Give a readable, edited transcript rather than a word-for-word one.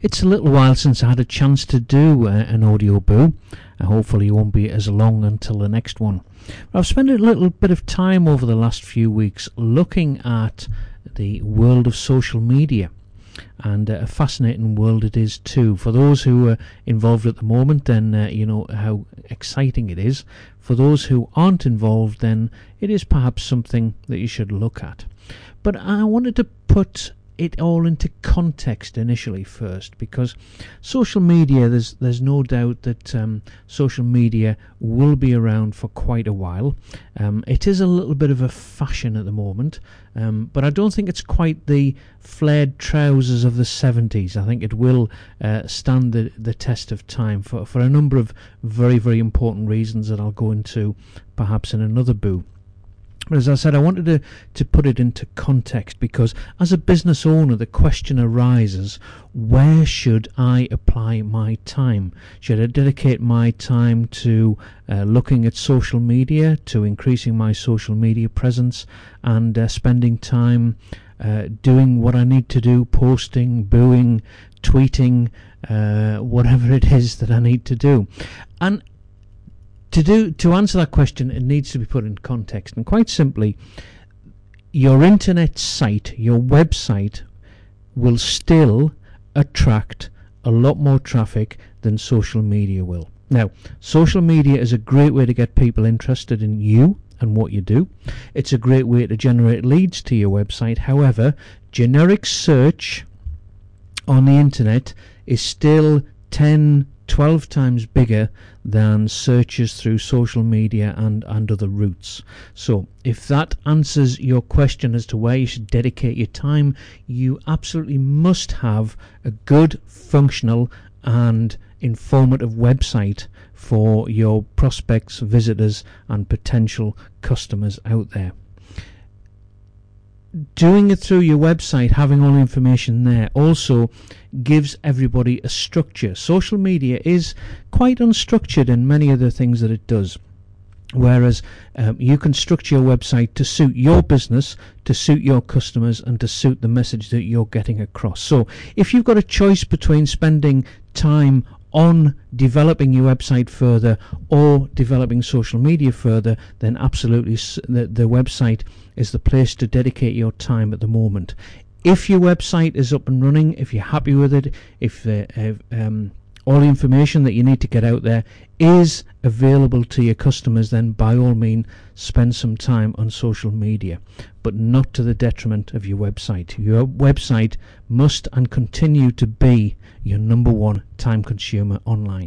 It's a little while since I had a chance to do an audio boo. Hopefully it won't be as long until the next one. I've spent a little bit of time over the last few weeks looking at the world of social media. And a fascinating world it is too. For those who are involved at the moment, then you know how exciting it is. For those who aren't involved, then it is perhaps something that you should look at. But I wanted to put it all into context initially first, because social media, there's no doubt that social media will be around for quite a while. It is a little bit of a fashion at the moment, but I don't think it's quite the flared trousers of the 70s. I think it will stand the test of time for a number of very, very important reasons that I'll go into perhaps in another boo. But as I said, I wanted to put it into context, because as a business owner, the question arises, where should I apply my time? Should I dedicate my time to looking at social media, to increasing my social media presence, and spending time doing what I need to do, posting, booing, tweeting, whatever it is that I need to do? And to answer that question, it needs to be put in context. And quite simply, your internet site, your website, will still attract a lot more traffic than social media will. Now, social media is a great way to get people interested in you and what you do. It's a great way to generate leads to your website. However, generic search on the internet is still 10-12 times bigger than searches through social media and other routes. So if that answers your question as to where you should dedicate your time, you absolutely must have a good, functional and informative website for your prospects, visitors and potential customers out there. Doing it through your website, having all the information there, also gives everybody a structure. Social media is quite unstructured in many of the things that it does, whereas you can structure your website to suit your business, to suit your customers, and to suit the message that you're getting across. So if you've got a choice between spending time on developing your website further or developing social media further, then absolutely the website is the place to dedicate your time at the moment. If your website is up and running, if you're happy with it, if all the information that you need to get out there is available to your customers, then by all means spend some time on social media, but not to the detriment of your website. Your website must and continue to be your number one time consumer online.